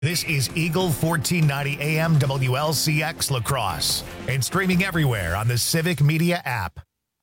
This is Eagle 1490 AM WLCX La Crosse and streaming everywhere on the Civic Media app.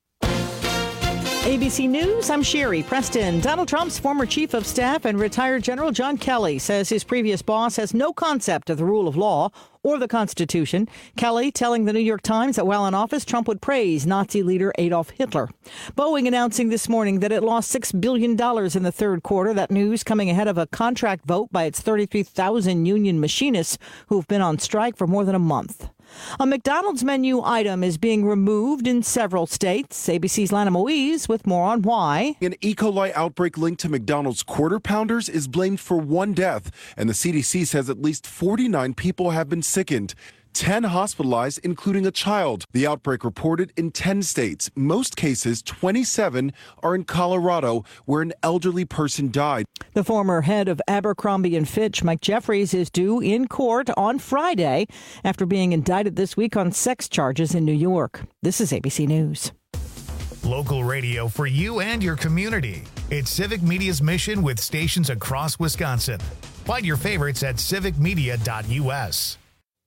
ABC News, I'm Sherry Preston. Donald Trump's former chief of staff and retired General John Kelly says his previous boss has no concept of the rule of law or the Constitution. Kelly telling the New York Times that while in office, Trump would praise Nazi leader Adolf Hitler. Boeing announcing this morning that it lost $6 billion in the third quarter. That news coming ahead of a contract vote by its 33,000 union machinists who've been on strike for more than a month. A McDonald's menu item is being removed in several states. ABC's Lana Moise with more on why. An E. coli outbreak linked to McDonald's Quarter Pounders is blamed for one death, and the CDC says at least 49 people have been sickened. 10 hospitalized, including a child. The outbreak reported in 10 states. Most cases, 27, are in Colorado, where an elderly person died. The former head of Abercrombie & Fitch, Mike Jeffries, is due in court on Friday after being indicted this week on sex charges in New York. This is ABC News. Local radio for you and your community. It's Civic Media's mission with stations across Wisconsin. Find your favorites at civicmedia.us.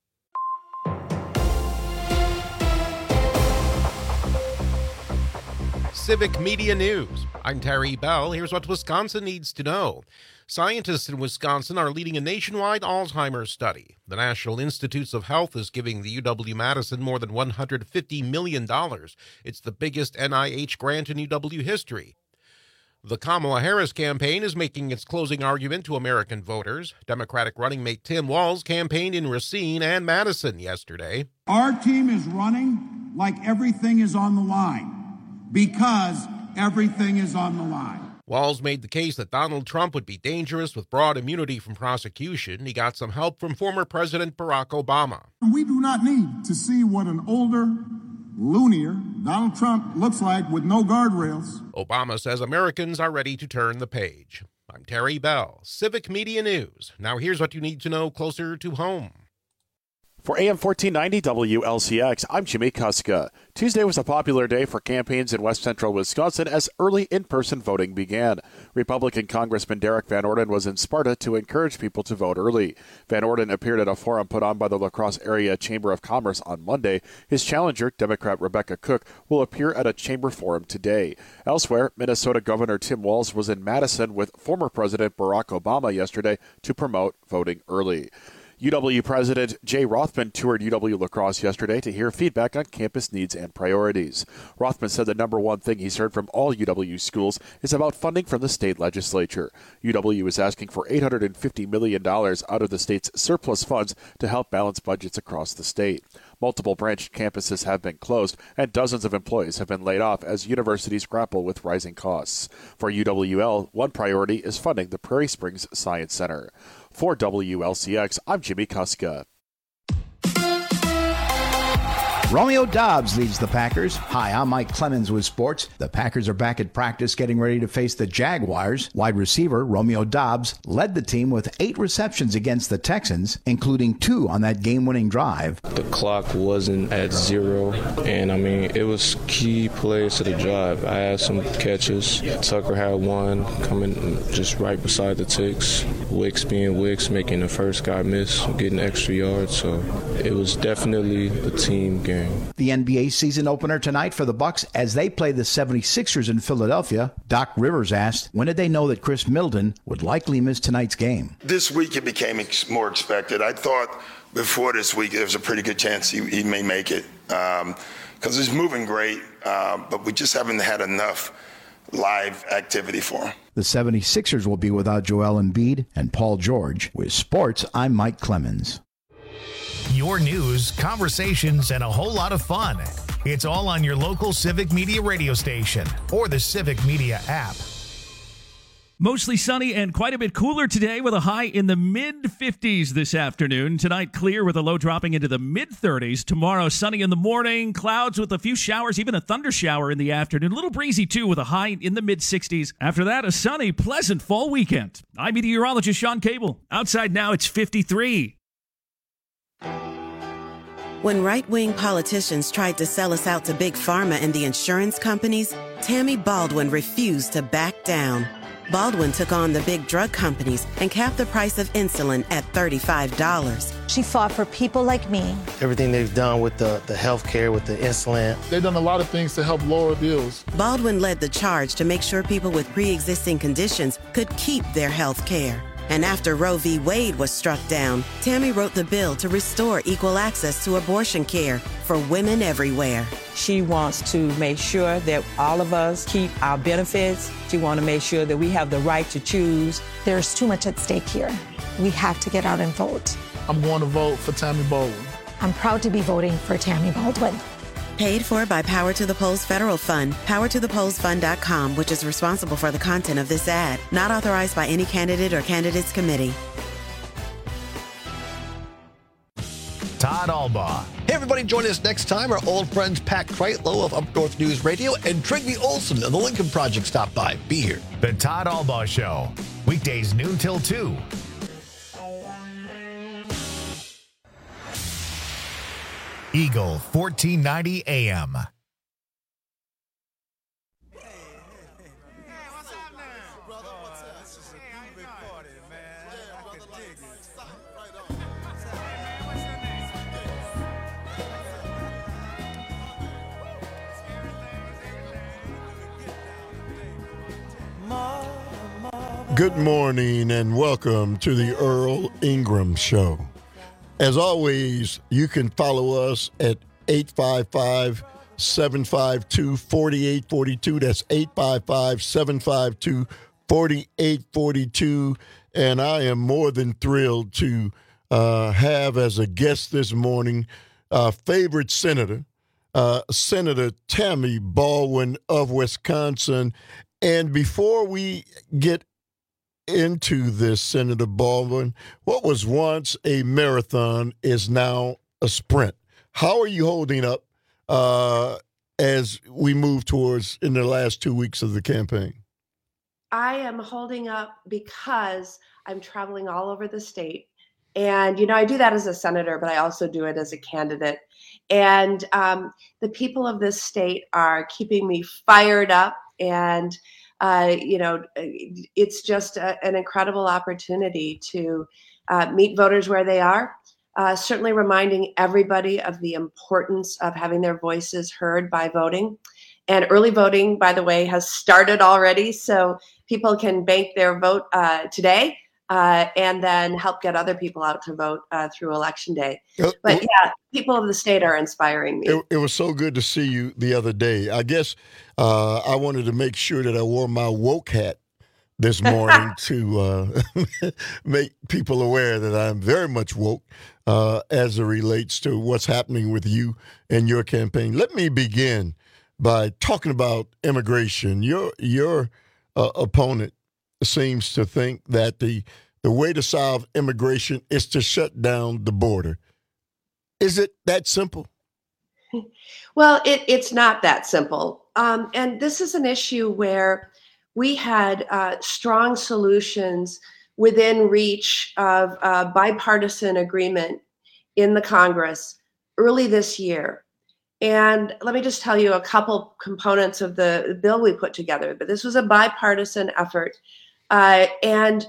Civic Media News. I'm Terry Bell. Here's what Wisconsin needs to know. Scientists in Wisconsin are leading a nationwide Alzheimer's study. The National Institutes of Health is giving the UW-Madison more than $150 million. It's the biggest NIH grant in UW history. The Kamala Harris campaign is making its closing argument to American voters. Democratic running mate Tim Walz campaigned in Racine and Madison yesterday. Our team is running like everything is on the line. Because everything is on the line. Walz made the case that Donald Trump would be dangerous with broad immunity from prosecution. He got some help from former President Barack Obama. We do not need to see what an older, loonier Donald Trump looks like with no guardrails. Obama says Americans are ready to turn the page. I'm Terry Bell, Civic Media News. Now here's what you need to know closer to home. For AM 1490 WLCX, I'm Jimmy Kuska. Tuesday was a popular day for campaigns in west central Wisconsin as early in-person voting began. Republican Congressman Derek Van Orden was in Sparta to encourage people to vote early. Van Orden appeared at a forum put on by the La Crosse Area Chamber of Commerce on Monday. His challenger, Democrat Rebecca Cook, will appear at a chamber forum today. Elsewhere, Minnesota Governor Tim Walz was in Madison with former President Barack Obama yesterday to promote voting early. UW President Jay Rothman toured UW La Crosse yesterday to hear feedback on campus needs and priorities. Rothman said the number one thing he's heard from all UW schools is about funding from the state legislature. UW is asking for $850 million out of the state's surplus funds to help balance budgets across the state. Multiple branch campuses have been closed, and dozens of employees have been laid off as universities grapple with rising costs. For UWL, one priority is funding the Prairie Springs Science Center. For WLCX, I'm Jimmy Kuska. Romeo Doubs leads the Packers. Hi, I'm Mike Clemens with sports. The Packers are back at practice getting ready to face the Jaguars. Wide receiver Romeo Doubs led the team with 8 receptions against the Texans, including 2 on that game-winning drive. The clock wasn't at 0, and it was key plays to the drive. I had some catches. Tucker had one coming just right beside the ticks. Wicks being Wicks, making the first guy miss, getting extra yards. So it was definitely a team game. The NBA season opener tonight for the Bucks as they play the 76ers in Philadelphia. Doc Rivers asked, when did they know that Chris Middleton would likely miss tonight's game? This week it became more expected. I thought before this week there was a pretty good chance he may make it because he's moving great, but we just haven't had enough live activity for him. The 76ers will be without Joel Embiid and Paul George. With sports, I'm Mike Clemens. Your news, conversations, and a whole lot of fun. It's all on your local Civic Media radio station or the Civic Media app. Mostly sunny and quite a bit cooler today with a high in the mid-50s this afternoon. Tonight, clear with a low dropping into the mid-30s. Tomorrow, sunny in the morning, clouds with a few showers, even a thunder shower in the afternoon. A little breezy, too, with a high in the mid-60s. After that, a sunny, pleasant fall weekend. I'm meteorologist Sean Cable. Outside now, it's 53. When right-wing politicians tried to sell us out to Big Pharma and the insurance companies, Tammy Baldwin refused to back down. Baldwin took on the big drug companies and capped the price of insulin at $35. She fought for people like me. Everything they've done with the health care, with the insulin. They've done a lot of things to help lower bills. Baldwin led the charge to make sure people with pre-existing conditions could keep their health care. And after Roe v. Wade was struck down, Tammy wrote the bill to restore equal access to abortion care for women everywhere. She wants to make sure that all of us keep our benefits. She wants to make sure that we have the right to choose. There's too much at stake here. We have to get out and vote. I'm going to vote for Tammy Baldwin. I'm proud to be voting for Tammy Baldwin. Paid for by Power to the Polls Federal Fund, powertothepollsfund.com, which is responsible for the content of this ad. Not authorized by any candidate or candidates committee. Todd Albaugh. Hey, everybody, join us next time. Our old friends Pat Kreitlow of Up North News Radio and Trigby Olson of the Lincoln Project stop by. Be here. The Todd Albaugh Show. Weekdays noon till 2. Eagle 1490 AM. Good morning and welcome to the Earl Ingram Show. As always, you can follow us at 855-752-4842. That's 855-752-4842. And I am more than thrilled to have as a guest this morning favorite senator, Senator Tammy Baldwin of Wisconsin. And before we get into this, Senator Baldwin, what was once a marathon is now a sprint. How are you holding up as we move towards in the last 2 weeks of the campaign? I am holding up because I'm traveling all over the state. And, you know, I do that as a senator, but I also do it as a candidate. And the people of this state are keeping me fired up. And you know, it's just an incredible opportunity to meet voters where they are, certainly reminding everybody of the importance of having their voices heard by voting. And early voting, by the way, has started already, so people can bank their vote today and then help get other people out to vote through Election Day. But yeah, people of the state are inspiring me. It was so good to see you the other day. I guess I wanted to make sure that I wore my woke hat this morning to make people aware that I'm very much woke as it relates to what's happening with you and your campaign. Let me begin by talking about immigration. Your opponent seems to think that the way to solve immigration is to shut down the border. Is it that simple? Well, it's not that simple. And this is an issue where we had strong solutions within reach of bipartisan agreement in the Congress early this year. And let me just tell you a couple components of the bill we put together. But this was a bipartisan effort. And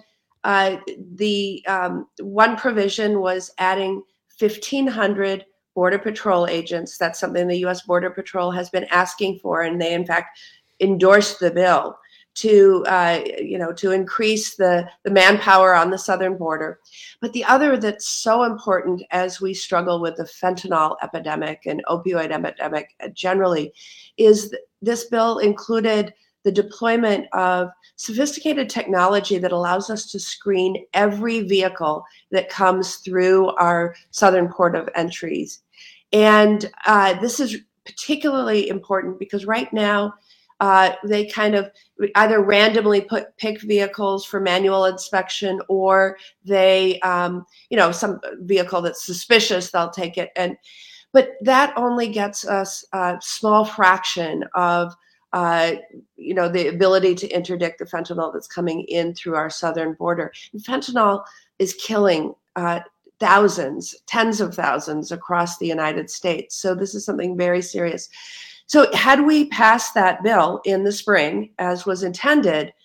the one provision was adding 1,500 Border Patrol agents. That's something the U.S. Border Patrol has been asking for, and they, in fact, endorsed the bill to increase the manpower on the southern border. But the other that's so important as we struggle with the fentanyl epidemic and opioid epidemic generally is this bill included the deployment of sophisticated technology that allows us to screen every vehicle that comes through our southern port of entries. And this is particularly important because right now they kind of either randomly pick vehicles for manual inspection, or they, some vehicle that's suspicious, they'll take it. But that only gets us a small fraction of the ability to interdict the fentanyl that's coming in through our southern border. And fentanyl is killing thousands, tens of thousands across the United States. So this is something very serious. So had we passed that bill in the spring, as was intended,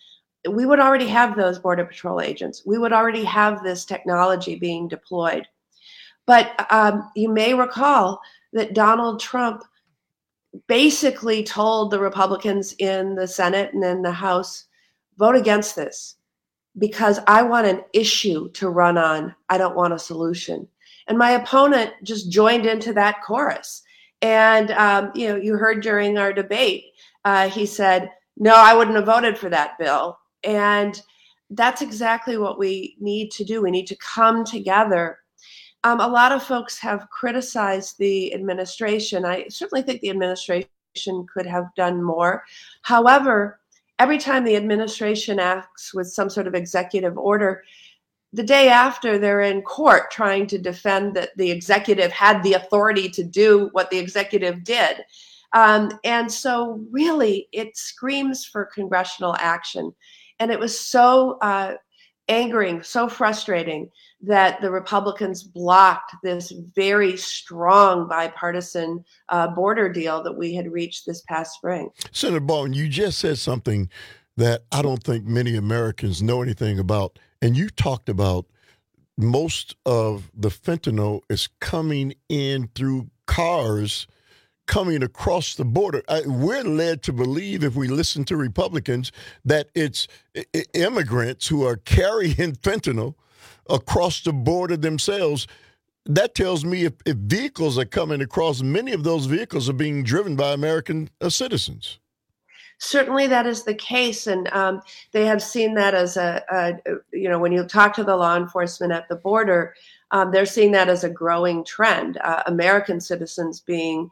we would already have those Border Patrol agents. We would already have this technology being deployed. But you may recall that Donald Trump basically told the Republicans in the Senate and in the House, vote against this because I want an issue to run on. I don't want a solution. And my opponent just joined into that chorus. And, you heard during our debate, he said, no, I wouldn't have voted for that bill. And that's exactly what we need to do. We need to come together. A lot of folks have criticized the administration. I certainly think the administration could have done more. However, every time the administration acts with some sort of executive order, the day after they're in court trying to defend that the executive had the authority to do what the executive did. And so really it screams for congressional action. And it was so angering, so frustrating that the Republicans blocked this very strong bipartisan border deal that we had reached this past spring. Senator Baldwin, you just said something that I don't think many Americans know anything about. And you talked about most of the fentanyl is coming in through cars coming across the border. We're led to believe, if we listen to Republicans, that it's immigrants who are carrying fentanyl across the border themselves. That tells me if vehicles are coming across, many of those vehicles are being driven by American citizens. Certainly that is the case. And they have seen that as when you talk to the law enforcement at the border, they're seeing that as a growing trend. American citizens being,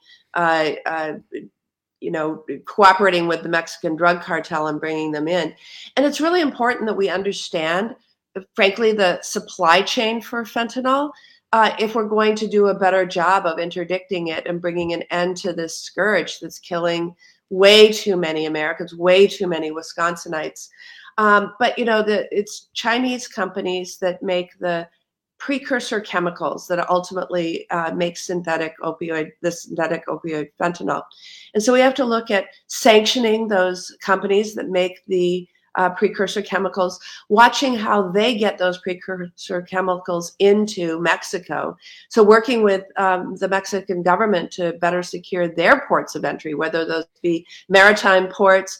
cooperating with the Mexican drug cartel and bringing them in. And it's really important that we understand, frankly, the supply chain for fentanyl, if we're going to do a better job of interdicting it and bringing an end to this scourge that's killing way too many Americans, way too many Wisconsinites. But it's Chinese companies that make the precursor chemicals that ultimately make synthetic opioid fentanyl. And so we have to look at sanctioning those companies that make the precursor chemicals, watching how they get those precursor chemicals into Mexico. So working with the Mexican government to better secure their ports of entry, whether those be maritime ports,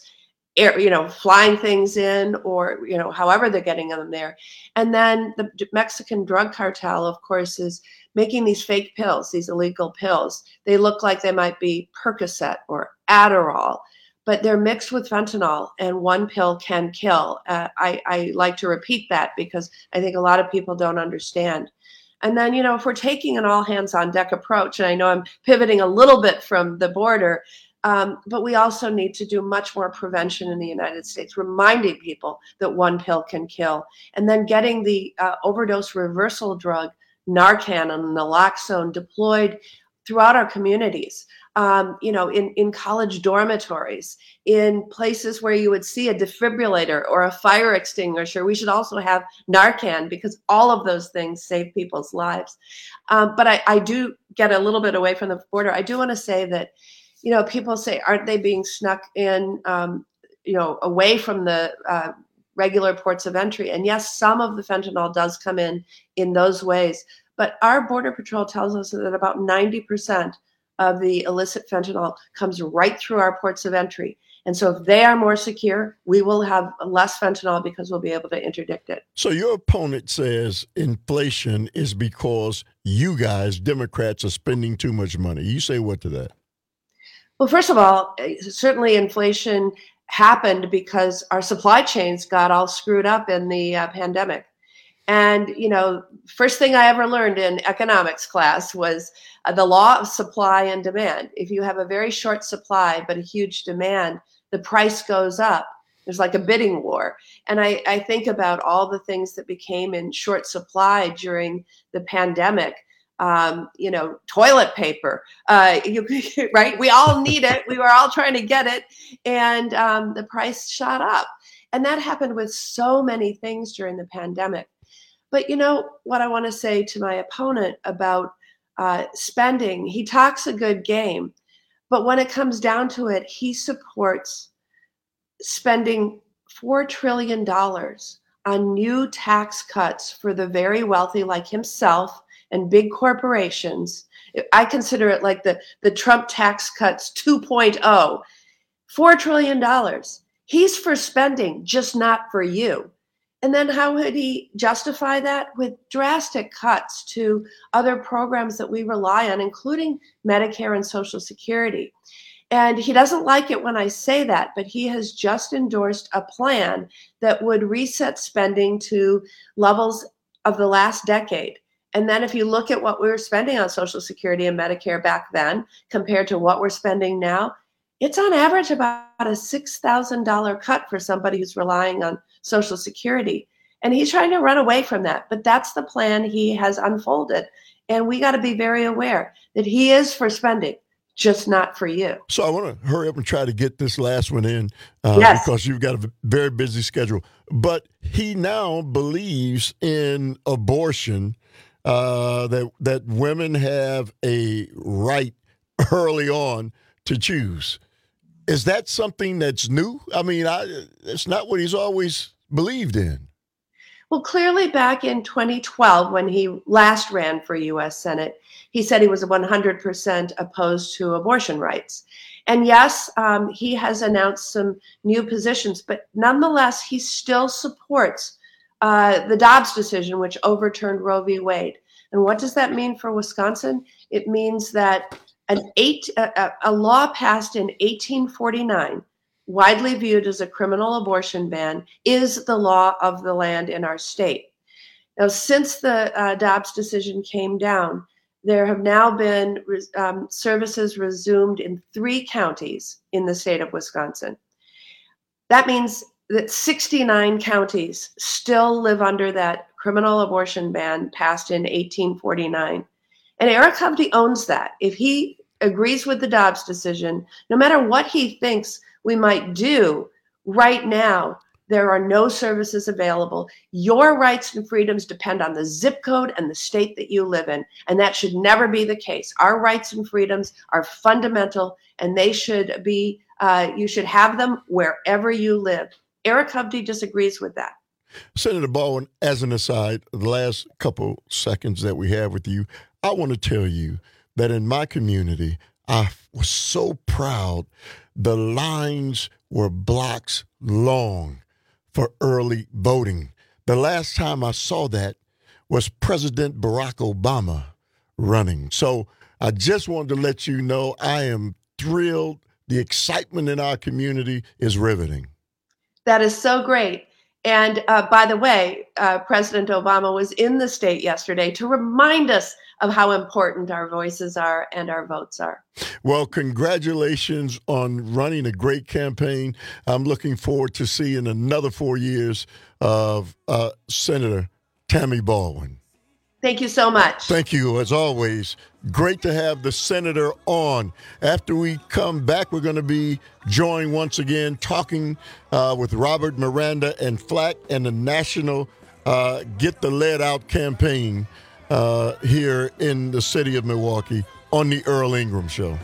flying things in, or, however they're getting them there. And then the Mexican drug cartel, of course, is making these fake pills, these illegal pills. They look like they might be Percocet or Adderall, but they're mixed with fentanyl, and one pill can kill. I like to repeat that because I think a lot of people don't understand. And then, if we're taking an all hands on deck approach, and I know I'm pivoting a little bit from the border, but we also need to do much more prevention in the United States, reminding people that one pill can kill, and then getting the overdose reversal drug, Narcan and naloxone, deployed throughout our communities. In college dormitories, in places where you would see a defibrillator or a fire extinguisher. We should also have Narcan because all of those things save people's lives. But I do get a little bit away from the border. I do want to say that, people say, aren't they being snuck in, away from the regular ports of entry? And yes, some of the fentanyl does come in those ways. But our Border Patrol tells us that about 90% of the illicit fentanyl comes right through our ports of entry. And so if they are more secure, we will have less fentanyl because we'll be able to interdict it. So your opponent says inflation is because you guys, Democrats, are spending too much money. You say what to that? Well, first of all, certainly inflation happened because our supply chains got all screwed up in the pandemic. And, first thing I ever learned in economics class was the law of supply and demand. If you have a very short supply but a huge demand, the price goes up. There's like a bidding war. And I think about all the things that became in short supply during the pandemic. Toilet paper, right? We all need it. We were all trying to get it. And the price shot up. And that happened with so many things during the pandemic. But what I want to say to my opponent about spending, he talks a good game, but when it comes down to it, he supports spending $4 trillion on new tax cuts for the very wealthy like himself and big corporations. I consider it like the Trump tax cuts 2.0. $4 trillion. He's for spending, just not for you. And then how would he justify that? With drastic cuts to other programs that we rely on, including Medicare and Social Security. And he doesn't like it when I say that, but he has just endorsed a plan that would reset spending to levels of the last decade. And then if you look at what we were spending on Social Security and Medicare back then compared to what we're spending now, it's on average about a $6,000 cut for somebody who's relying on Social Security. And he's trying to run away from that. But that's the plan he has unfolded. And we got to be very aware that he is for spending, just not for you. So I want to hurry up and try to get this last one in yes. because you've got a very busy schedule. But he now believes in abortion, that women have a right early on to choose. Is that something that's new? I mean, it's not what he's always believed in. Well, clearly back in 2012, when he last ran for U.S. Senate, he said he was 100% opposed to abortion rights. And yes, he has announced some new positions, but nonetheless, he still supports the Dobbs decision, which overturned Roe v. Wade. And what does that mean for Wisconsin? It means that a law passed in 1849, widely viewed as a criminal abortion ban, is the law of the land in our state. Now, since the Dobbs decision came down, there have now been services resumed in 3 counties in the state of Wisconsin. That means that 69 counties still live under that criminal abortion ban passed in 1849. And Eric Hovde owns that. If he agrees with the Dobbs decision, no matter what he thinks we might do, right now, there are no services available. Your rights and freedoms depend on the zip code and the state that you live in, and that should never be the case. Our rights and freedoms are fundamental, and they should be, you should have them wherever you live. Eric Hovde disagrees with that. Senator Baldwin, as an aside, the last couple seconds that we have with you, I want to tell you that in my community, I was so proud. The lines were blocks long for early voting. The last time I saw that was President Barack Obama running. So I just wanted to let you know I am thrilled. The excitement in our community is riveting. That is so great. And by the way, President Obama was in the state yesterday to remind us of how important our voices are and our votes are. Well, congratulations on running a great campaign. I'm looking forward to seeing another 4 years of Senator Tammy Baldwin. Thank you so much. Thank you, as always. Great to have the senator on. After we come back, we're going to be joined once again talking with Robert Miranda and Flack and the National Get the Lead Out campaign here in the city of Milwaukee on the Earl Ingram Show.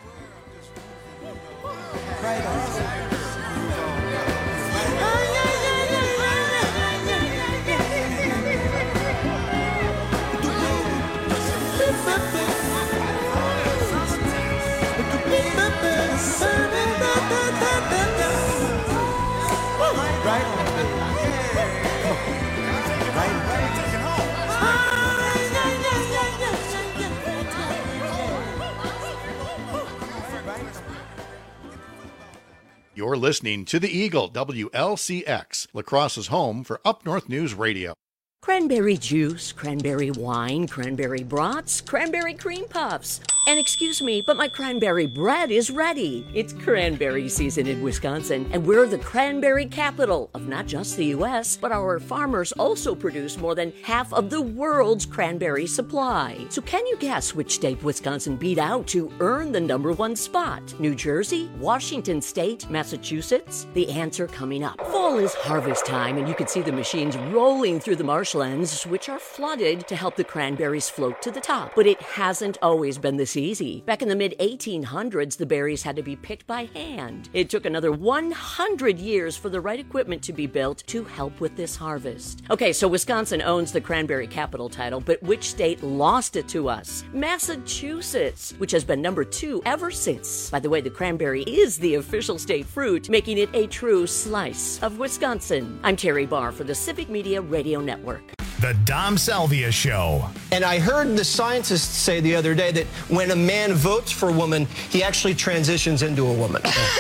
You're listening to The Eagle, WLCX, La Crosse's home for Up North News Radio. Cranberry juice, cranberry wine, cranberry brats, cranberry cream puffs. And excuse me, but my cranberry bread is ready. It's cranberry season in Wisconsin, and we're the cranberry capital of not just the U.S., but our farmers also produce more than half of the world's cranberry supply. So can you guess which state Wisconsin beat out to earn the #1 spot? New Jersey, Washington State, Massachusetts? The answer coming up. Fall is harvest time, and you can see the machines rolling through the marshlands, which are flooded to help the cranberries float to the top. But it hasn't always been this looks easy. Back in the mid-1800s, the berries had to be picked by hand. It took another 100 years for the right equipment to be built to help with this harvest. Okay, so Wisconsin owns the cranberry capital title, but which state lost it to us? Massachusetts, which has been number 2 ever since. By the way, the cranberry is the official state fruit, making it a true slice of Wisconsin. I'm Terry Barr for the Civic Media Radio Network. The Dom Salvia Show. And I heard the scientists say the other day that when a man votes for a woman, he actually transitions into a woman.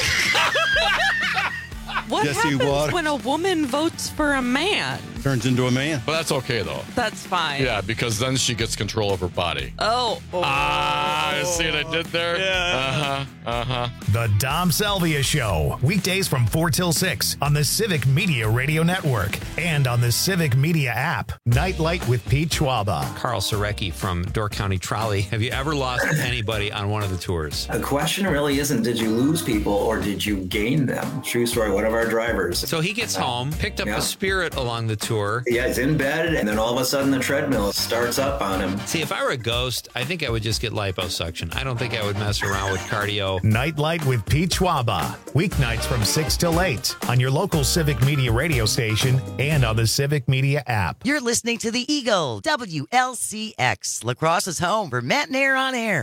What happens when a woman votes for a man? Turns into a man. But that's okay, though. That's fine. Yeah, because then she gets control of her body. Oh. See what I did there? Yeah. The Dom Salvia Show. Weekdays from 4 till 6 on the Civic Media Radio Network and on the Civic Media app. Nightlight with Pete Schwaba. Carl Sorecki from Door County Trolley. Have you ever lost anybody on one of the tours? The question really isn't did you lose people or did you gain them? True story, one of our drivers. So he gets home, picked up a Spirit along the tour. Yeah, he's in bed, and then all of a sudden the treadmill starts up on him. See, if I were a ghost, I think I would just get liposuction. I don't think I would mess around with cardio. Nightlight with Pete Schwaba. Weeknights from 6 till 8 on your local Civic Media radio station and on the Civic Media app. You're listening to the Eagle, WLCX, La Crosse's home for Matt and Air on Air.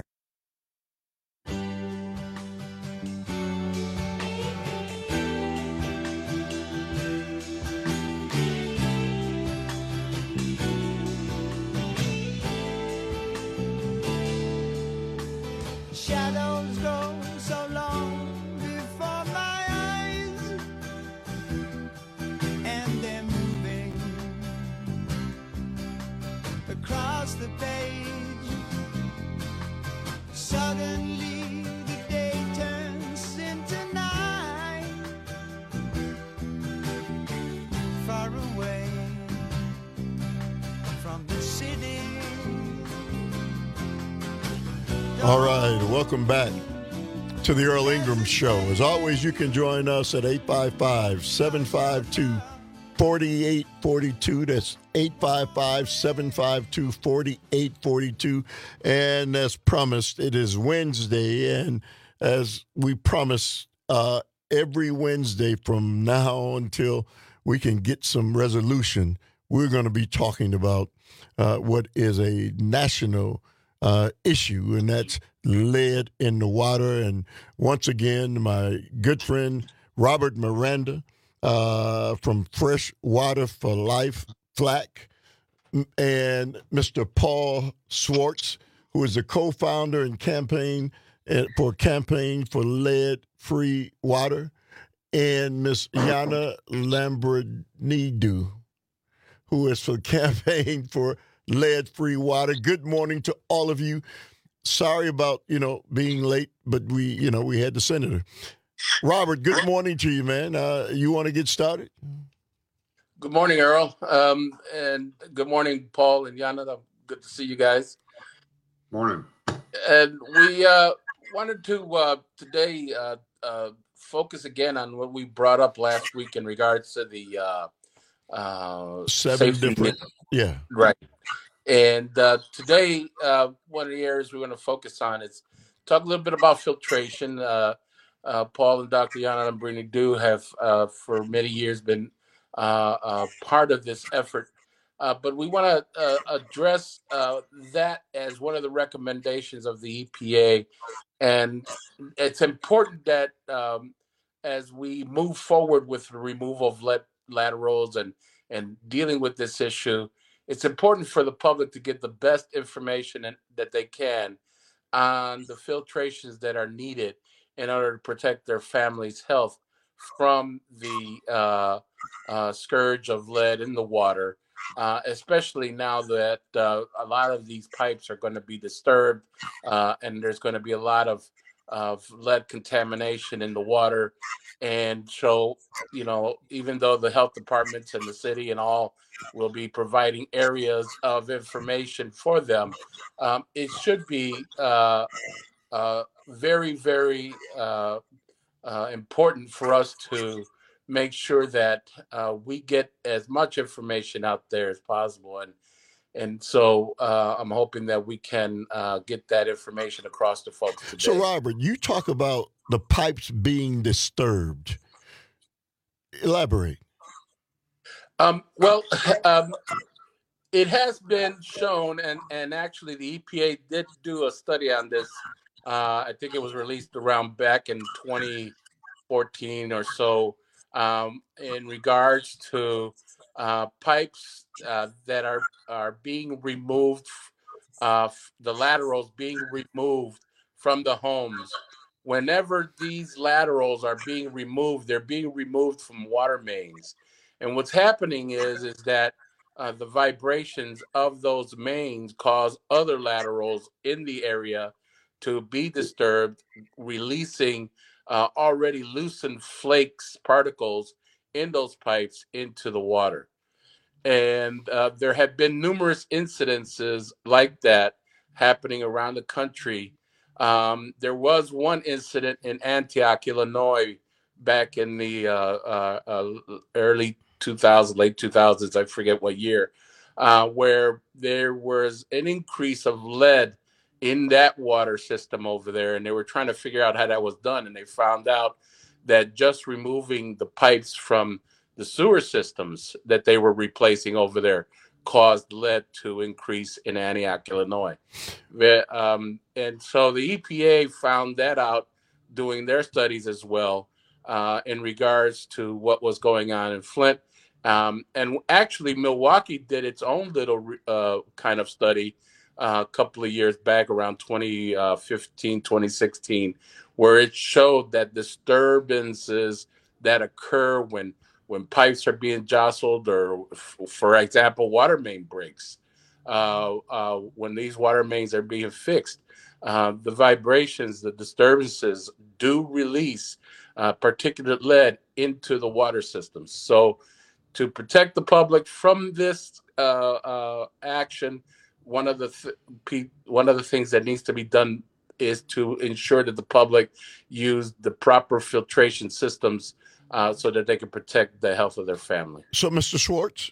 Shadows go so long before my eyes, and they're moving across the page. Suddenly the day turns into night, far away from the city. All right, welcome back to the Earl Ingram Show. As always, you can join us at 855-752-4842. That's 855-752-4842. And as promised, it is Wednesday. And as we promise every Wednesday from now until we can get some resolution, we're going to be talking about what is a national issue, and that's lead in the water. And once again, my good friend Robert Miranda from Fresh Water for Life, FLAC, and Mr. Paul Swartz, who is the co-founder and Campaign for Lead-Free Water, and Miss Yana Lambrinidou, who is for Campaign for Lead-Free Water. Good morning to all of you. Sorry about, being late, but we had the senator. Robert, good morning to you, man. You want to get started? Good morning, Earl. And good morning, Paul and Yana. Good to see you guys. Morning. And we wanted to today focus again on what we brought up last week in regards to the 7 different, yeah. Right. And today, one of the areas we're going to focus on is talk a little bit about filtration. Paul and Dr. Yana Lambrinidou have for many years been part of this effort. But we want to address that as one of the recommendations of the EPA. And it's important that as we move forward with the removal of lead laterals and dealing with this issue, it's important for the public to get the best information that they can on the filtrations that are needed in order to protect their family's health from the scourge of lead in the water, especially now that a lot of these pipes are going to be disturbed and there's going to be a lot of lead contamination in the water. And so, even though the health departments in the city and all will be providing areas of information for them, it should be very, very important for us to make sure that we get as much information out there as possible. And so I'm hoping that we can get that information across to folks today. So, Robert, you talk about the pipes being disturbed. Elaborate. It has been shown, and actually the EPA did do a study on this. I think it was released around back in 2014 or so, in regards to pipes that are being removed, the laterals being removed from the homes. Whenever these laterals are being removed, they're being removed from water mains. And what's happening is that the vibrations of those mains cause other laterals in the area to be disturbed, releasing already loosened flakes, particles in those pipes into the water. And there have been numerous incidences like that happening around the country. There was one incident in Antioch, Illinois, back in the early 2000s, late 2000s, I forget what year, where there was an increase of lead in that water system over there. And they were trying to figure out how that was done. And they found out that just removing the pipes from the sewer systems that they were replacing over there caused lead to increase in Antioch, Illinois. And so the EPA found that out doing their studies as well in regards to what was going on in Flint. And actually, Milwaukee did its own little kind of study a couple of years back, around 2015, 2016, where it showed that disturbances that occur when pipes are being jostled, or, for example, water main breaks, when these water mains are being fixed, the vibrations, the disturbances do release particulate lead into the water systems. So to protect the public from this action, one of the things that needs to be done is to ensure that the public use the proper filtration systems so that they can protect the health of their family. So, Mr. Schwartz?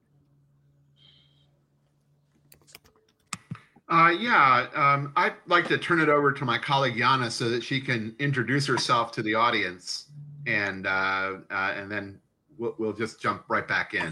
I'd like to turn it over to my colleague Yana so that she can introduce herself to the audience, and then we'll just jump right back in.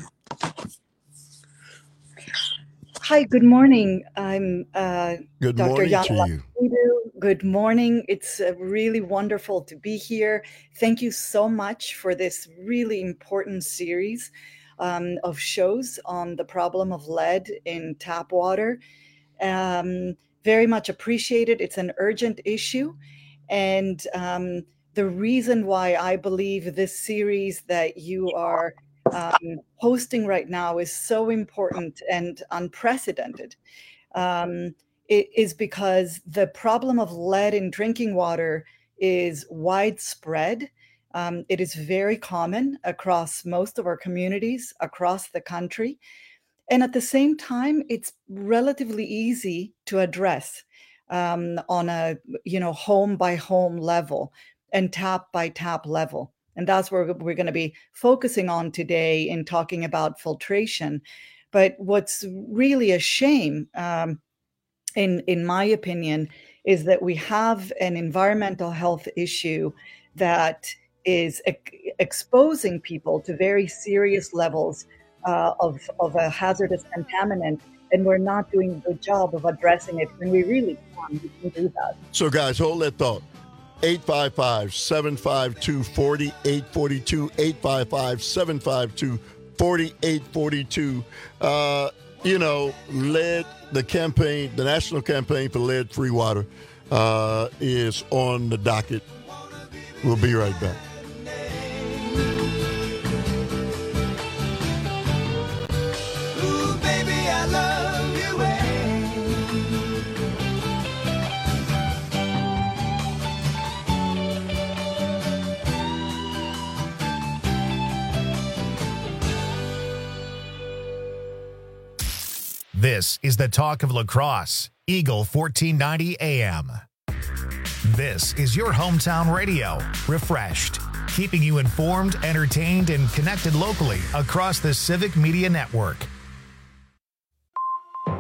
Hi, good morning. I'm Good Dr. morning Yana to you. Lapidou. Good morning. It's really wonderful to be here. Thank you so much for this really important series of shows on the problem of lead in tap water. Very much appreciated. It's an urgent issue. And the reason why I believe this series that you are hosting right now is so important and unprecedented is because the problem of lead in drinking water is widespread. It is very common across most of our communities across the country. And at the same time, it's relatively easy to address on a home by home level and tap by tap level. And that's where we're going to be focusing on today in talking about filtration. But what's really a shame, in my opinion, is that we have an environmental health issue that is exposing people to very serious levels of a hazardous contaminant, and we're not doing a good job of addressing it when we really can. We can do that. So, guys, hold that thought. 855-752-4842, 855-752-4842. Lead, the campaign, the national campaign for lead-free water is on the docket. We'll be right back. Ooh, baby, I love you. This is the talk of La Crosse, Eagle 1490 AM. This is your hometown radio, refreshed, keeping you informed, entertained, and connected locally across the Civic Media Network.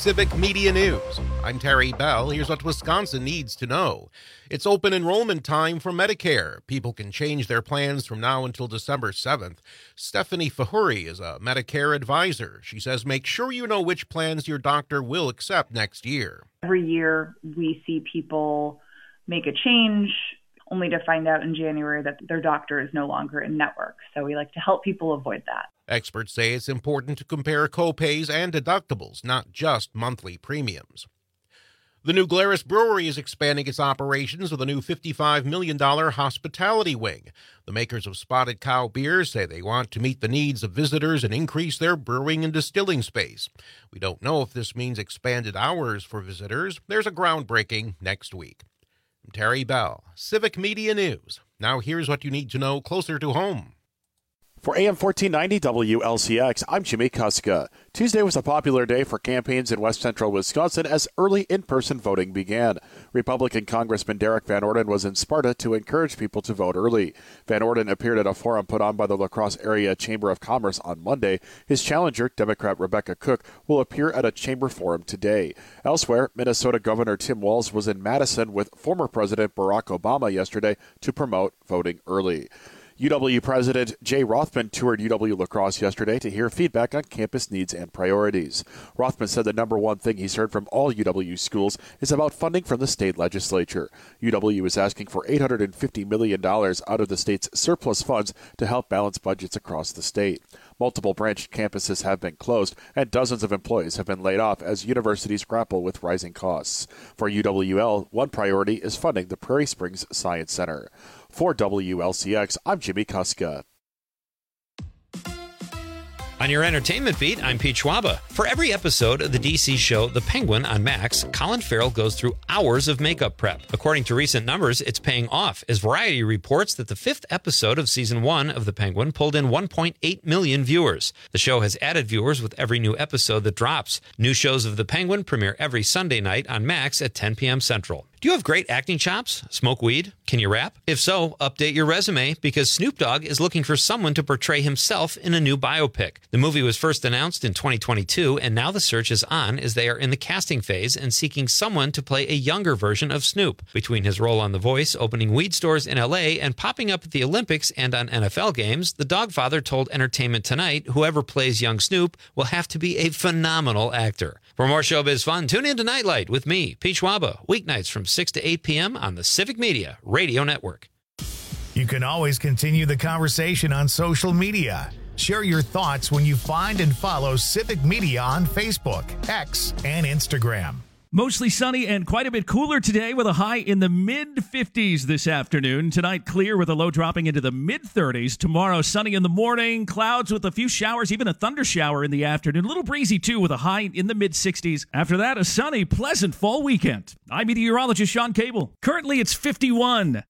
Civic Media News. I'm Terry Bell. Here's what Wisconsin needs to know. It's open enrollment time for Medicare. People can change their plans from now until December 7th. Stephanie Fahuri is a Medicare advisor. She says make sure you know which plans your doctor will accept next year. Every year we see people make a change only to find out in January that their doctor is no longer in network. So we like to help people avoid that. Experts say it's important to compare copays and deductibles, not just monthly premiums. The New Glarus Brewery is expanding its operations with a new $55 million hospitality wing. The makers of Spotted Cow beers say they want to meet the needs of visitors and increase their brewing and distilling space. We don't know if this means expanded hours for visitors. There's a groundbreaking next week. I'm Terry Bell, Civic Media News. Now here's what you need to know closer to home. For AM 1490 WLCX, I'm Jimmy Kuska. Tuesday was a popular day for campaigns in west central Wisconsin as early in-person voting began. Republican Congressman Derek Van Orden was in Sparta to encourage people to vote early. Van Orden appeared at a forum put on by the La Crosse Area Chamber of Commerce on Monday. His challenger, Democrat Rebecca Cook, will appear at a chamber forum today. Elsewhere, Minnesota Governor Tim Walz was in Madison with former President Barack Obama yesterday to promote voting early. UW President Jay Rothman toured UW La Crosse yesterday to hear feedback on campus needs and priorities. Rothman said the number one thing he's heard from all UW schools is about funding from the state legislature. UW is asking for $850 million out of the state's surplus funds to help balance budgets across the state. Multiple branch campuses have been closed, and dozens of employees have been laid off as universities grapple with rising costs. For UWL, one priority is funding the Prairie Springs Science Center. For WLCX, I'm Jimmy Kuska. On your entertainment beat, I'm Pete Schwaba. For every episode of the DC show The Penguin on Max, Colin Farrell goes through hours of makeup prep. According to recent numbers, it's paying off, as Variety reports that the 5th episode of Season 1 of The Penguin pulled in 1.8 million viewers. The show has added viewers with every new episode that drops. New shows of The Penguin premiere every Sunday night on Max at 10 p.m. Central. Do you have great acting chops? Smoke weed? Can you rap? If so, update your resume because Snoop Dogg is looking for someone to portray himself in a new biopic. The movie was first announced in 2022, and now the search is on as they are in the casting phase and seeking someone to play a younger version of Snoop. Between his role on The Voice, opening weed stores in LA, and popping up at the Olympics and on NFL games, the Dogfather told Entertainment Tonight whoever plays young Snoop will have to be a phenomenal actor. For more showbiz fun, tune in to Nightlight with me, Pete Schwaba, weeknights from 6 to 8 p.m. on the Civic Media Radio Network. You can always continue the conversation on social media. Share your thoughts when you find and follow Civic Media on Facebook, X, and Instagram. Mostly sunny and quite a bit cooler today with a high in the mid-50s this afternoon. Tonight, clear with a low dropping into the mid-30s. Tomorrow, sunny in the morning, clouds with a few showers, even a thunder shower in the afternoon. A little breezy, too, with a high in the mid-60s. After that, a sunny, pleasant fall weekend. I'm meteorologist Sean Cable. Currently, it's 51.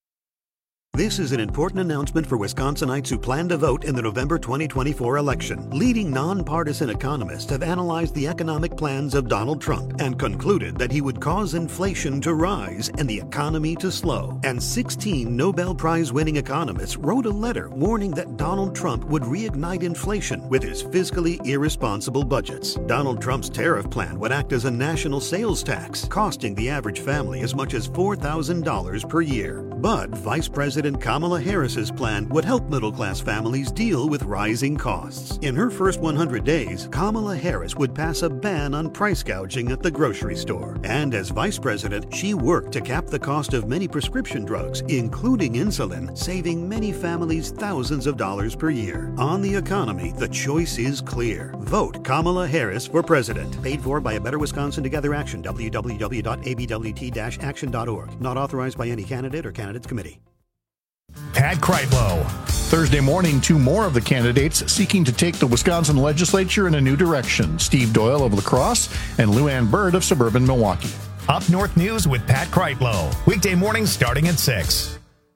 This is an important announcement for Wisconsinites who plan to vote in the November 2024 election. Leading nonpartisan economists have analyzed the economic plans of Donald Trump and concluded that he would cause inflation to rise and the economy to slow. And 16 Nobel Prize-winning economists wrote a letter warning that Donald Trump would reignite inflation with his fiscally irresponsible budgets. Donald Trump's tariff plan would act as a national sales tax, costing the average family as much as $4,000 per year. But Vice President Kamala Harris's plan would help middle-class families deal with rising costs. In her first 100 days, Kamala Harris would pass a ban on price gouging at the grocery store. And as vice president, she worked to cap the cost of many prescription drugs, including insulin, saving many families thousands of dollars per year. On the economy, the choice is clear. Vote Kamala Harris for president. Paid for by A Better Wisconsin Together Action, www.abwt-action.org. Not authorized by any candidate or candidates committee. Pat Kreitlow. Thursday morning, 2 more of the candidates seeking to take the Wisconsin legislature in a new direction. Steve Doyle of La Crosse and Lou Ann Bird of suburban Milwaukee. Up North News with Pat Kreitlow. Weekday mornings starting at 6.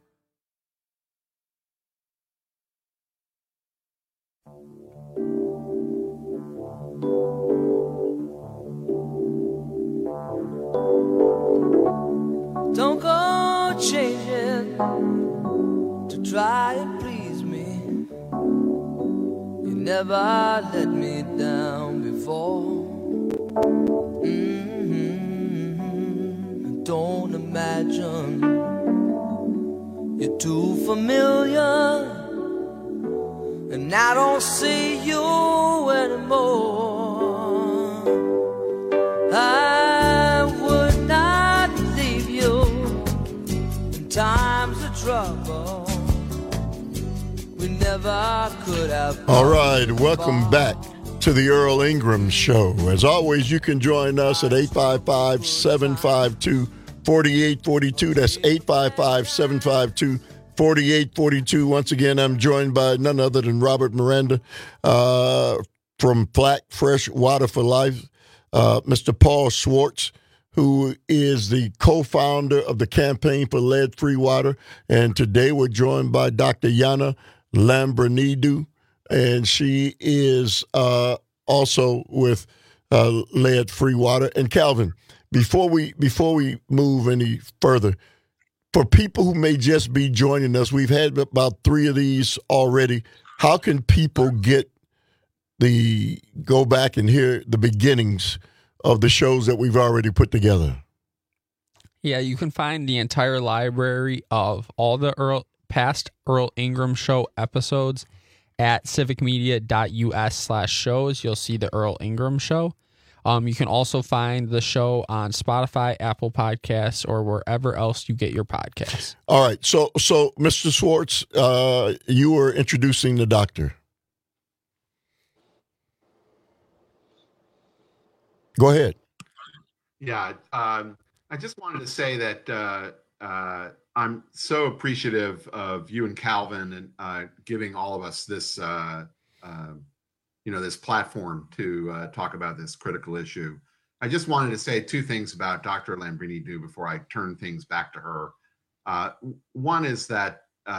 Don't go changing to try and please me. You never let me down before. familiar, and I don't see you anymore. I would not leave you in times of trouble. We never could have. All right, welcome back to the Earl Ingram Show. As always, you can join us at 855-752-4842. That's 855-752-4842. Once again, I'm joined by none other than Robert Miranda from Plaque Fresh Water for Life, Mr. Paul Schwartz, who is the co-founder of the Campaign for Lead-Free Water. And today we're joined by Dr. Yana Lambrinidou, and she is also with Lead-Free Water. And Calvin, before we move any further, for people who may just be joining us, we've had about 3 of these already. How can people go back and hear the beginnings of the shows that we've already put together? Yeah, you can find the entire library of all the past Earl Ingram Show episodes at civicmedia.us/shows. You'll see the Earl Ingram Show. You can also find the show on Spotify, Apple Podcasts, or wherever else you get your podcasts. All right. So Mr. Schwartz, you were introducing the doctor. Go ahead. Yeah. I just wanted to say that I'm so appreciative of you and Calvin and giving all of us this, this platform to talk about this critical issue. I just wanted to say 2 things about Dr. Lambrinidou before I turn things back to her. One is that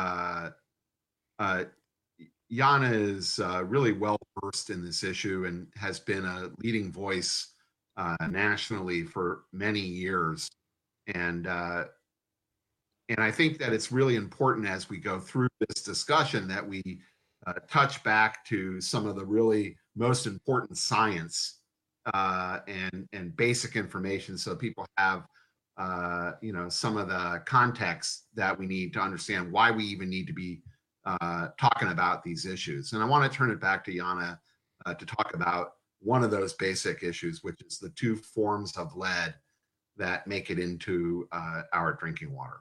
Yana is really well versed in this issue and has been a leading voice nationally for many years. And I think that it's really important as we go through this discussion that we touch back to some of the really most important science and basic information, so people have some of the context that we need to understand why we even need to be talking about these issues. And I want to turn it back to Yana to talk about one of those basic issues, which is the 2 forms of lead that make it into our drinking water.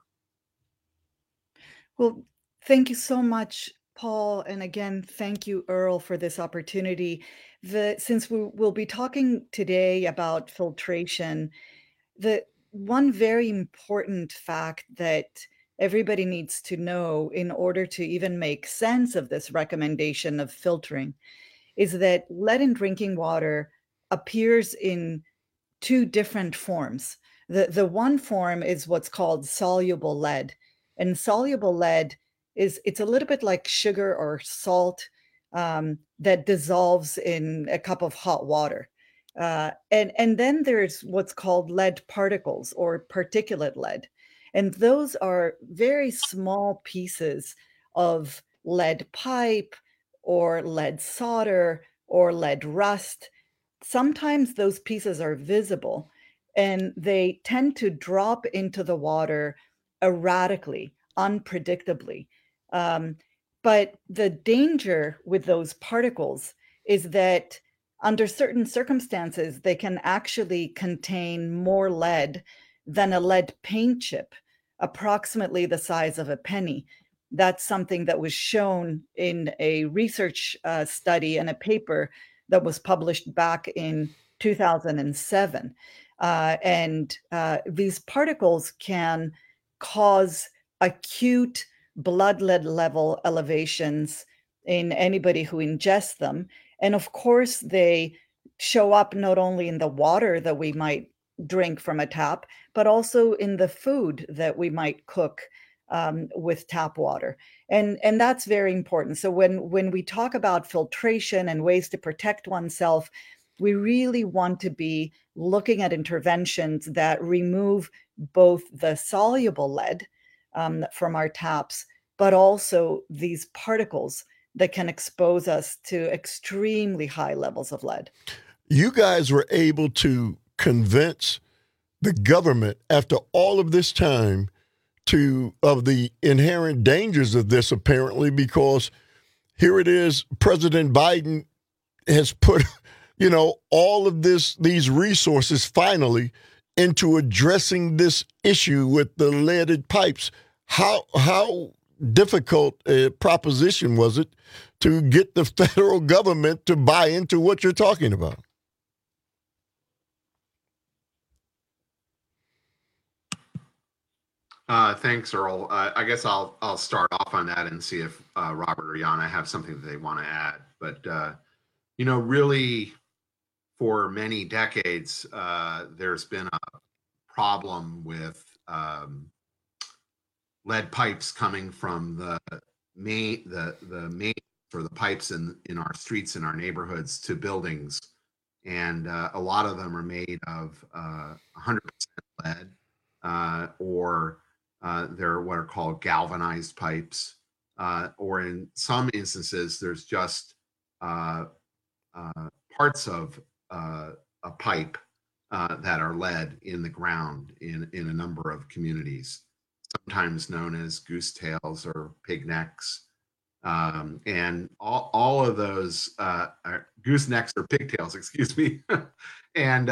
Well, thank you so much, Paul. And again, thank you, Earl, for this opportunity. Since we will be talking today about filtration, the one very important fact that everybody needs to know in order to even make sense of this recommendation of filtering is that lead in drinking water appears in 2 different forms. The one form is what's called soluble lead. And soluble lead it's a little bit like sugar or salt that dissolves in a cup of hot water. And then there's what's called lead particles or particulate lead. And those are very small pieces of lead pipe or lead solder or lead rust. Sometimes those pieces are visible and they tend to drop into the water erratically, unpredictably. But the danger with those particles is that under certain circumstances, they can actually contain more lead than a lead paint chip, approximately the size of a penny. That's something that was shown in a research study and a paper that was published back in 2007. And these particles can cause acute blood lead level elevations in anybody who ingests them. And of course, they show up not only in the water that we might drink from a tap, but also in the food that we might cook with tap water. And that's very important. So when we talk about filtration and ways to protect oneself, we really want to be looking at interventions that remove both the soluble lead from our taps, but also these particles that can expose us to extremely high levels of lead. You guys were able to convince the government after all of this time of the inherent dangers of this, apparently, because here it is, President Biden has put, all of these resources finally into addressing this issue with the leaded pipes. How difficult a proposition was it to get the federal government to buy into what you're talking about? Thanks, Earl. I guess I'll start off on that and see if Robert or Jana have something that they want to add. But really, for many decades, there's been a problem with lead pipes coming from the main for the pipes in our streets in our neighborhoods to buildings, and a lot of them are made of 100% lead, or they're what are called galvanized pipes, or in some instances, there's just parts of a pipe that are lead in the ground in a number of communities, sometimes known as goose tails or pig necks. And all of those goose necks or pigtails, excuse me. And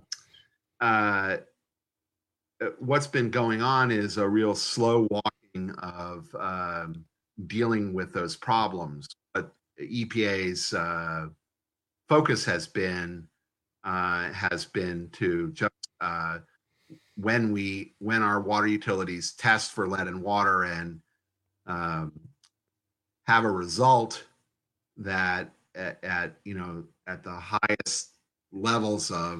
what's been going on is a real slow walking of dealing with those problems. But EPA's focus has been to just when our water utilities test for lead in water and have a result that at the highest levels of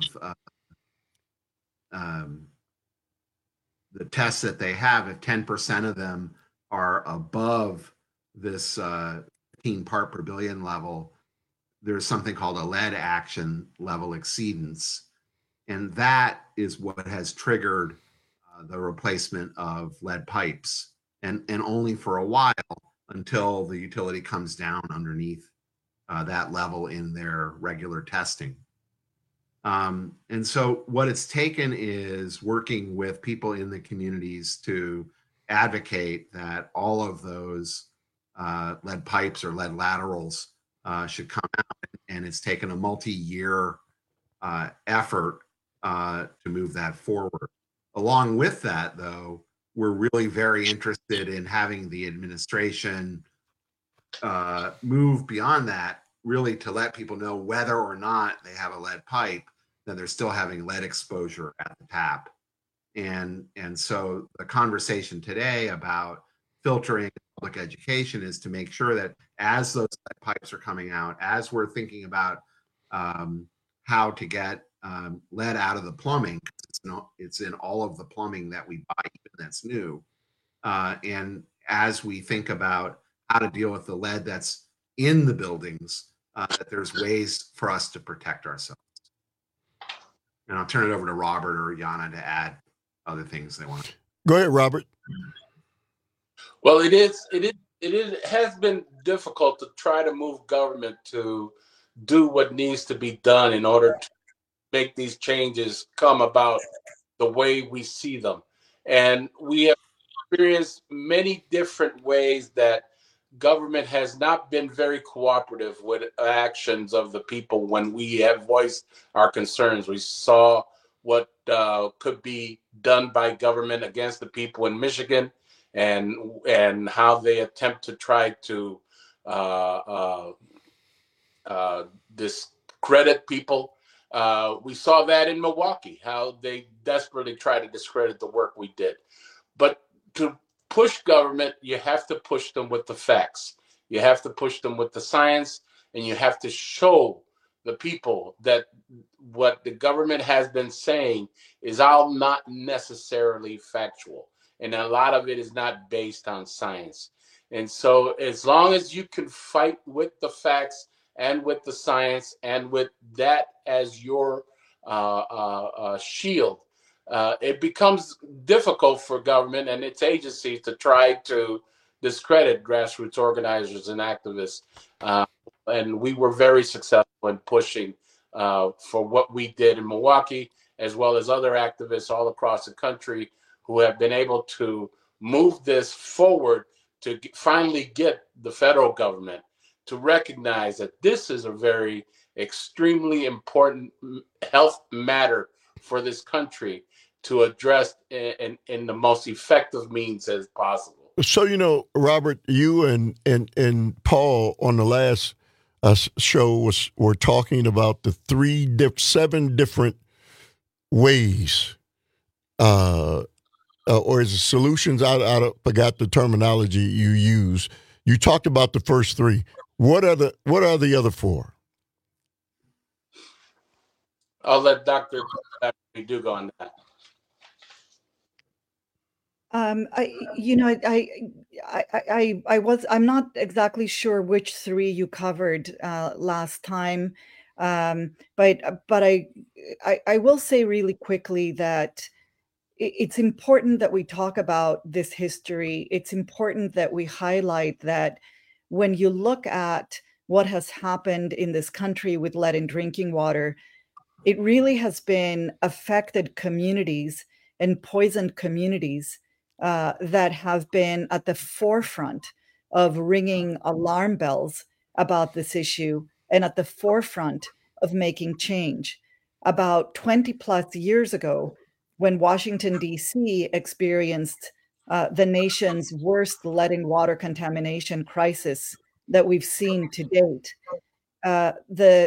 the tests that they have, if 10% of them are above this 15 part per billion level, there's something called a lead action level exceedance. And that is what has triggered the replacement of lead pipes, and only for a while until the utility comes down underneath that level in their regular testing. And so what it's taken is working with people in the communities to advocate that all of those lead pipes or lead laterals should come out. And it's taken a multi-year effort to move that forward. Along with that, though, we're really very interested in having the administration move beyond that, really to let people know whether or not they have a lead pipe, then they're still having lead exposure at the tap. And so the conversation today about filtering public education is to make sure that as those lead pipes are coming out, as we're thinking about how to get lead out of the plumbing, it's in all of the plumbing that we buy, even that's new. And as we think about how to deal with the lead that's in the buildings, that there's ways for us to protect ourselves. And I'll turn it over to Robert or Jana to add other things they want. Go ahead, Robert. Well, it has been difficult to try to move government to do what needs to be done in order to make these changes come about the way we see them. And we have experienced many different ways that government has not been very cooperative with actions of the people when we have voiced our concerns. We saw what could be done by government against the people in Michigan, and how they attempt to try to discredit people. We saw that in Milwaukee, how they desperately try to discredit the work we did. But to push government, you have to push them with the facts. You have to push them with the science, and you have to show the people that what the government has been saying is all not necessarily factual. And a lot of it is not based on science. And so as long as you can fight with the facts and with the science and with that as your shield, it becomes difficult for government and its agencies to try to discredit grassroots organizers and activists. And we were very successful in pushing for what we did in Milwaukee, as well as other activists all across the country who have been able to move this forward to finally get the federal government to recognize that this is a very extremely important health matter for this country to address in the most effective means as possible. So, Robert, you and Paul on the last show were talking about the 7 different ways, or is it solutions? I forgot the terminology you use. You talked about the first 3. What are the other 4? I'll let Dr. do go on that. I'm not exactly sure which 3 you covered last time, but I will say really quickly that it's important that we talk about this history. It's important that we highlight that when you look at what has happened in this country with lead in drinking water, it really has been affected communities and poisoned communities that have been at the forefront of ringing alarm bells about this issue and at the forefront of making change. About 20 plus years ago, when Washington, D.C. experienced the nation's worst lead in water contamination crisis that we've seen to date, and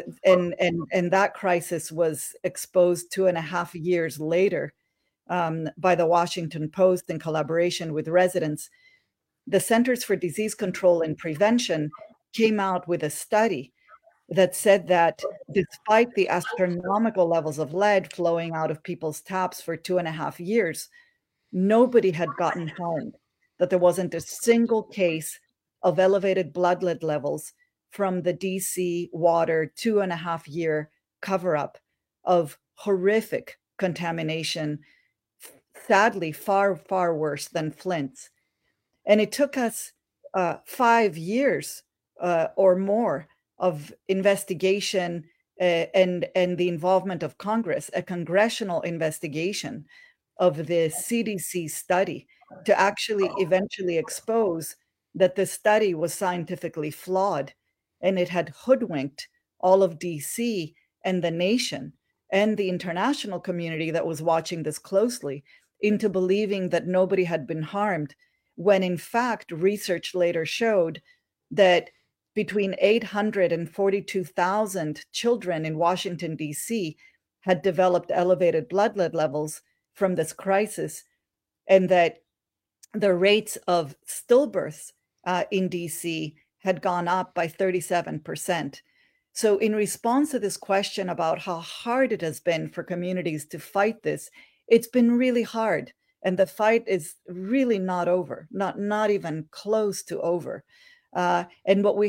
that crisis was exposed 2.5 years later by the Washington Post in collaboration with residents. The Centers for Disease Control and Prevention came out with a study that said that despite the astronomical levels of lead flowing out of people's taps for 2.5 years, nobody had gotten harmed, that there wasn't a single case of elevated blood lead levels from the DC water 2.5-year cover-up of horrific contamination, sadly far, far worse than Flint's. And it took us 5 years or more of investigation and the involvement of Congress, a congressional investigation of the CDC study, to actually eventually expose that the study was scientifically flawed and it had hoodwinked all of DC and the nation and the international community that was watching this closely into believing that nobody had been harmed, when in fact research later showed that between 800 and 42,000 children in Washington, D.C. had developed elevated blood lead levels from this crisis, and that the rates of stillbirths in D.C. had gone up by 37%. So in response to this question about how hard it has been for communities to fight this, it's been really hard. And the fight is really not over, not even close to over. And what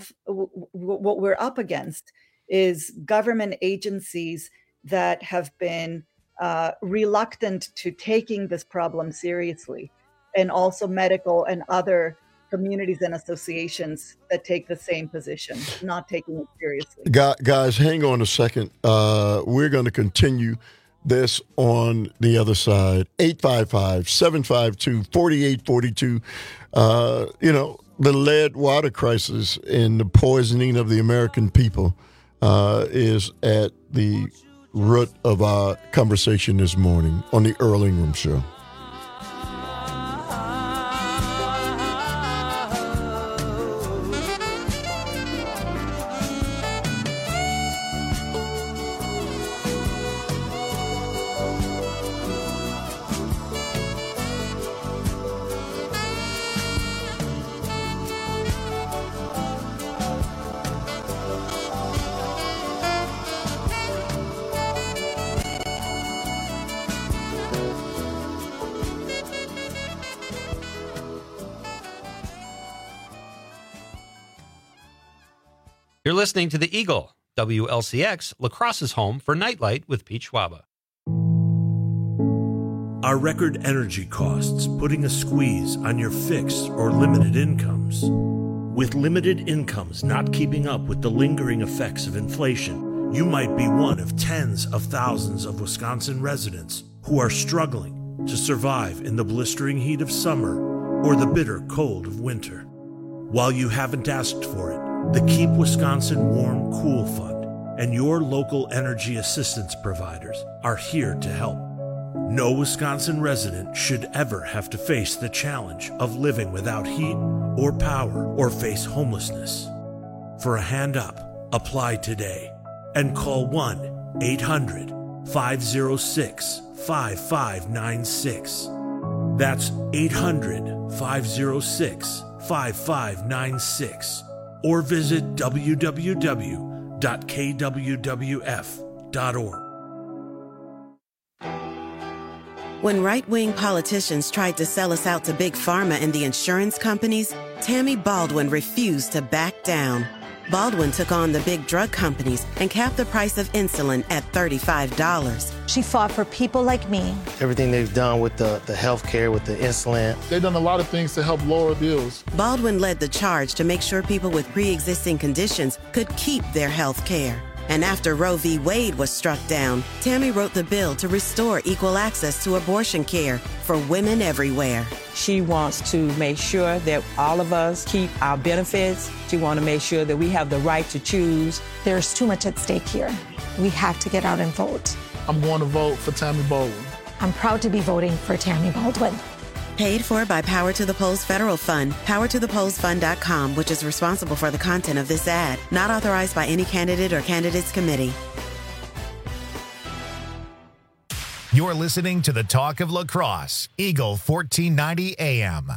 we're up against is government agencies that have been reluctant to taking this problem seriously, and also medical and other communities and associations that take the same position, not taking it seriously. Guys, hang on a second. We're going to continue this on the other side. 855-752-4842. The lead water crisis and the poisoning of the American people is at the root of our conversation this morning on the Earl Ingram Show. You're listening to The Eagle, WLCX, La Crosse's home for Nightlight with Pete Schwaba. Are record energy costs putting a squeeze on your fixed or limited incomes? With limited incomes not keeping up with the lingering effects of inflation, you might be one of tens of thousands of Wisconsin residents who are struggling to survive in the blistering heat of summer or the bitter cold of winter. While you haven't asked for it, the Keep Wisconsin Warm Cool Fund and your local energy assistance providers are here to help. No Wisconsin resident should ever have to face the challenge of living without heat or power or face homelessness. For a hand up, apply today and call 1-800-506-5596. That's 800-506-5596. Or visit www.kwwf.org. When right-wing politicians tried to sell us out to Big Pharma and the insurance companies, Tammy Baldwin refused to back down. Baldwin took on the big drug companies and capped the price of insulin at $35. She fought for people like me. Everything they've done with the health care, with the insulin. They've done a lot of things to help lower bills. Baldwin led the charge to make sure people with pre-existing conditions could keep their health care. And after Roe v. Wade was struck down, Tammy wrote the bill to restore equal access to abortion care for women everywhere. She wants to make sure that all of us keep our benefits. She wants to make sure that we have the right to choose. There's too much at stake here. We have to get out and vote. I'm going to vote for Tammy Baldwin. I'm proud to be voting for Tammy Baldwin. Paid for by Power to the Polls Federal Fund, powertothepollsfund.com, which is responsible for the content of this ad. Not authorized by any candidate or candidates committee. You're listening to the Talk of La Crosse, Eagle 1490 AM.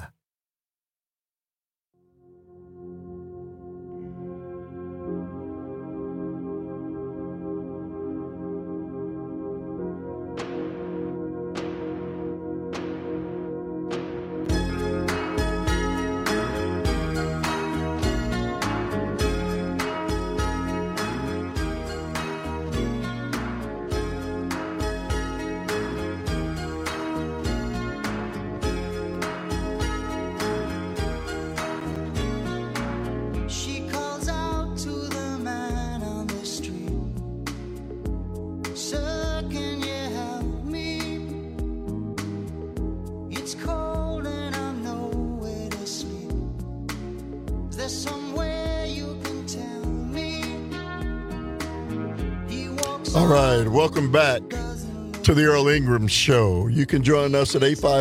All right, welcome back to the Earl Ingram Show. You can join us at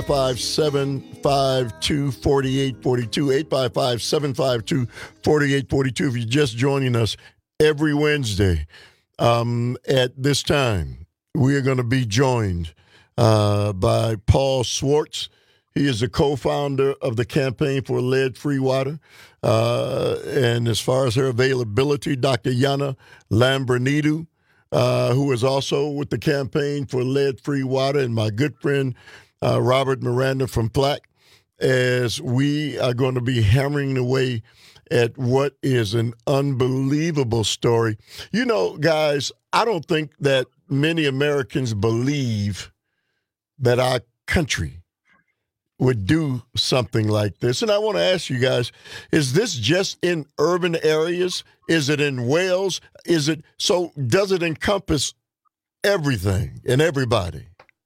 855-752-4842, 855-752-4842 if you're just joining us every Wednesday. At this time, we are going to be joined by Paul Swartz. He is the co-founder of the Campaign for Lead-Free Water. And as far as her availability, Dr. Yana Lambrinidou, who is also with the Campaign for Lead-Free Water, and my good friend Robert Miranda from PLAC, as we are going to be hammering away at what is an unbelievable story. You know, guys, I don't think that many Americans believe that our country would do something like this. And I want to ask you guys, is this just in urban areas? Is it in Wales? Does it encompass everything and everybody?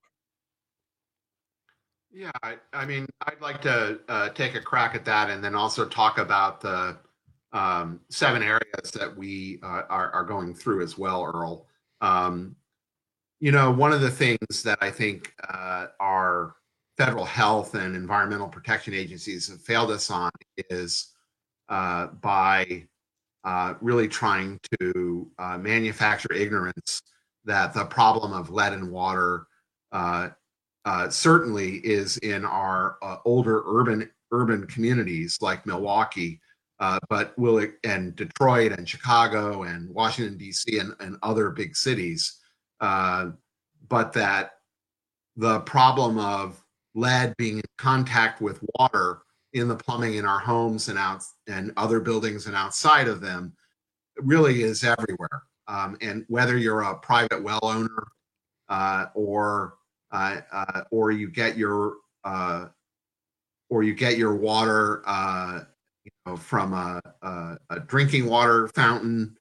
Yeah, I mean, I'd like to take a crack at that and then also talk about the 7 areas that we are going through as well, Earl. You know, one of the things that I think our federal health and environmental protection agencies have failed us on is by really trying to manufacture ignorance that the problem of lead in water certainly is in our older urban communities like Milwaukee, and Detroit and Chicago and Washington, D.C. and other big cities, but that the problem of lead being in contact with water in the plumbing in our homes and other buildings and outside of them really is everywhere. And whether you're a private well owner or you get your water from a drinking water fountain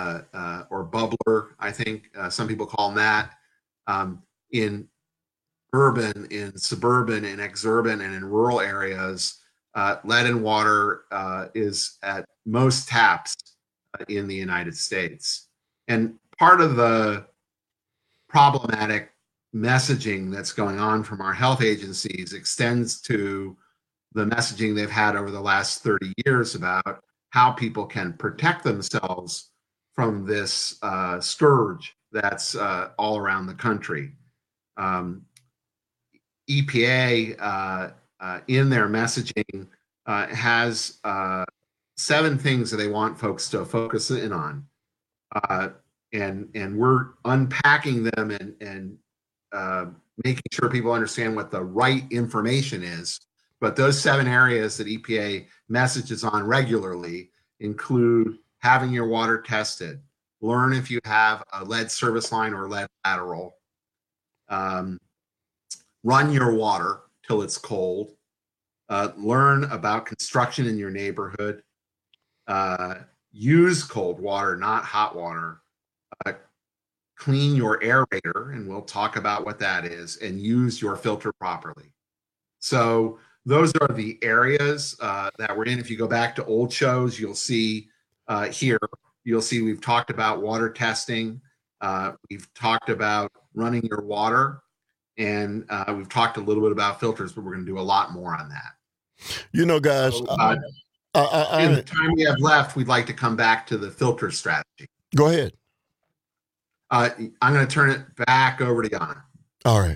or bubbler, I think some people call them that, in urban, in suburban, in exurban, and in rural areas, lead in water is at most taps in the United States. And part of the problematic messaging that's going on from our health agencies extends to the messaging they've had over the last 30 years about how people can protect themselves from this scourge that's all around the country. EPA, in their messaging, has 7 things that they want folks to focus in on. And we're unpacking them and making sure people understand what the right information is. But those 7 areas that EPA messages on regularly include having your water tested, learn if you have a lead service line or lead lateral, run your water till it's cold, learn about construction in your neighborhood, use cold water, not hot water, clean your aerator, and we'll talk about what that is, and use your filter properly. So those are the areas that we're in. If you go back to old shows, you'll see you'll see we've talked about water testing. We've talked about running your water, and we've talked a little bit about filters, but we're going to do a lot more on that. You know, guys, in the time we have left, we'd like to come back to the filter strategy. Go ahead. I'm going to turn it back over to Yana. All right.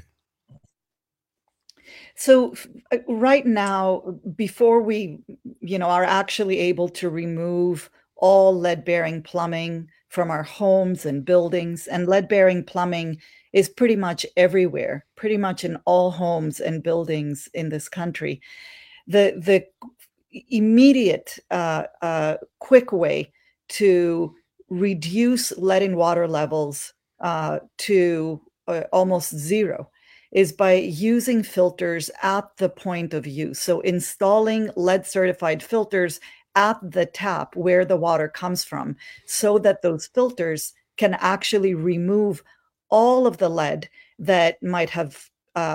So right now, before we, are actually able to remove all lead-bearing plumbing from our homes and buildings, and lead-bearing plumbing is pretty much everywhere, pretty much in all homes and buildings in this country. The immediate, quick way to reduce lead in water levels to almost zero is by using filters at the point of use. So installing lead certified filters at the tap where the water comes from, so that those filters can actually remove all of the lead that might have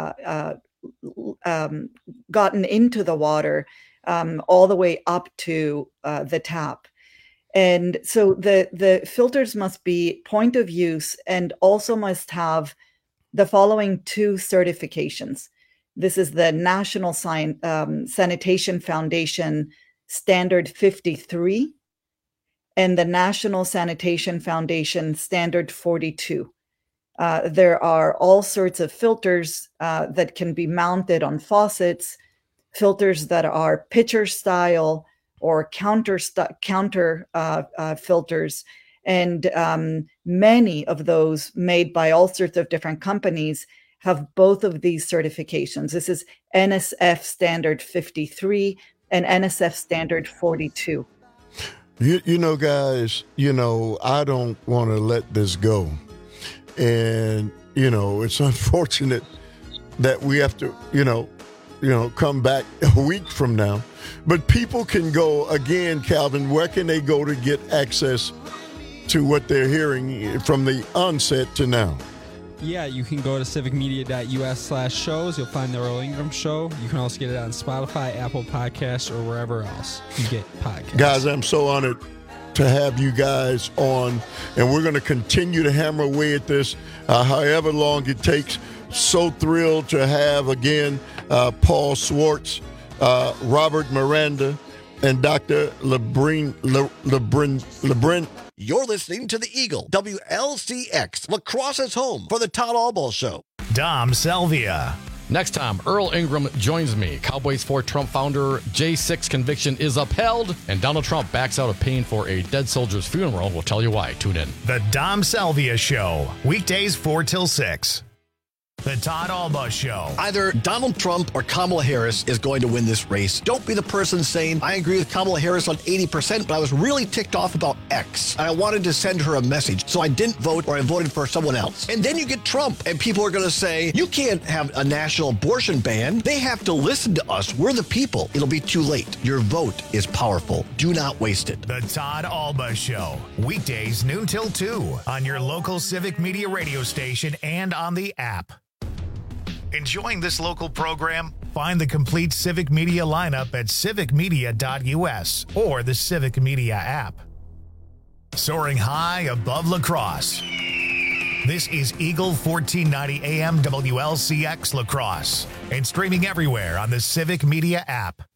gotten into the water all the way up to the tap. And so the filters must be point of use and also must have the following 2 certifications. This is the National Sanitation Foundation Standard 53 and the National Sanitation Foundation Standard 42. There are all sorts of filters that can be mounted on faucets, filters that are pitcher style or counter filters, and many of those made by all sorts of different companies have both of these certifications. This is NSF Standard 53 and NSF Standard 42. You know, guys, I don't want to let this go. And, it's unfortunate that we have to, come back a week from now. But people can go, again, Calvin, where can they go to get access to what they're hearing from the onset to now? Yeah, you can go to civicmedia.us/shows. You'll find the Earl Ingram Show. You can also get it on Spotify, Apple Podcasts, or wherever else you get podcasts. Guys, I'm so honored to have you guys on, and we're going to continue to hammer away at this however long it takes. So thrilled to have, again, Paul Swartz, Robert Miranda, and Dr. Lebrin. You're listening to the Eagle, WLCX, La Crosse's home for the Todd Albaugh Show. Dom Salvia. Next time, Earl Ingram joins me. Cowboys for Trump founder J6 conviction is upheld, and Donald Trump backs out of paying for a dead soldier's funeral. We'll tell you why. Tune in. The Dom Salvia Show, weekdays 4 till 6. The Todd Albaugh Show. Either Donald Trump or Kamala Harris is going to win this race. Don't be the person saying, I agree with Kamala Harris on 80%, but I was really ticked off about X. And I wanted to send her a message, so I didn't vote, or I voted for someone else. And then you get Trump, and people are going to say, you can't have a national abortion ban. They have to listen to us. We're the people. It'll be too late. Your vote is powerful. Do not waste it. The Todd Albaugh Show. Weekdays noon till 2 on your local Civic Media radio station and on the app. Enjoying this local program? Find the complete Civic Media lineup at civicmedia.us or the Civic Media app. Soaring high above La Crosse. This is Eagle 1490 AM WLCX La Crosse and streaming everywhere on the Civic Media app.